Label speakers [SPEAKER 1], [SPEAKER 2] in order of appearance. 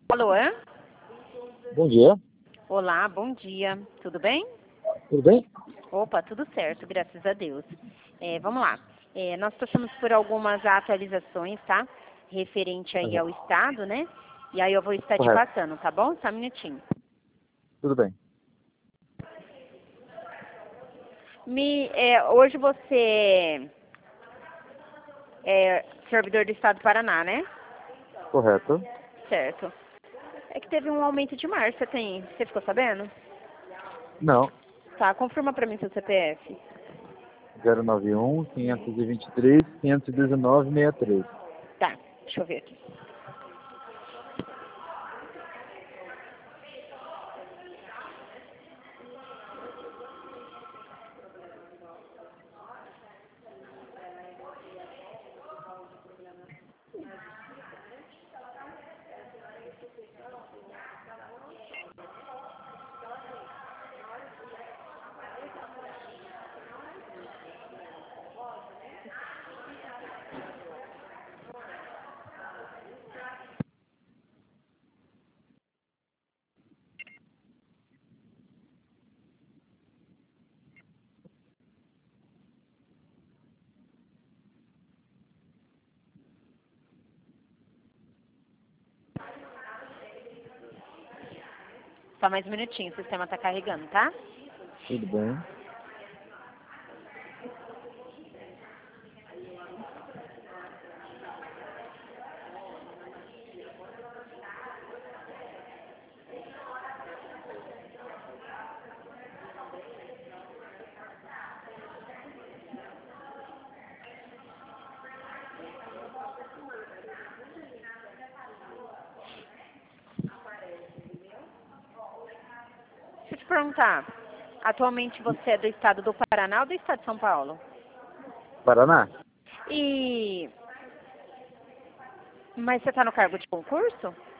[SPEAKER 1] Alô?
[SPEAKER 2] Bom dia,
[SPEAKER 1] Olá, bom dia. Tudo bem?
[SPEAKER 2] tudo bem?
[SPEAKER 1] Opa, tudo certo, graças a Deus. Vamos lá. Nós passamos por algumas atualizações, tá? Referente aí
[SPEAKER 2] Aham,
[SPEAKER 1] ao estado, né? E aí eu vou estar te
[SPEAKER 2] correto,
[SPEAKER 1] passando, tá bom? Só um minutinho.
[SPEAKER 2] tudo bem.
[SPEAKER 1] Hoje você é servidor do estado do Paraná, né?
[SPEAKER 2] Correto.
[SPEAKER 1] Certo. É que teve um aumento de março, você ficou sabendo?
[SPEAKER 2] Não,
[SPEAKER 1] Tá, confirma pra mim seu CPF.
[SPEAKER 2] 091 523 519 63.
[SPEAKER 1] Tá, deixa eu ver aqui. Só mais um minutinho, o sistema tá carregando, tá?
[SPEAKER 2] Tudo bem.
[SPEAKER 1] Deixa eu te perguntar, atualmente você é do estado do Paraná ou do estado de São Paulo?
[SPEAKER 2] Paraná?
[SPEAKER 1] E... Mas você tá no cargo de concurso?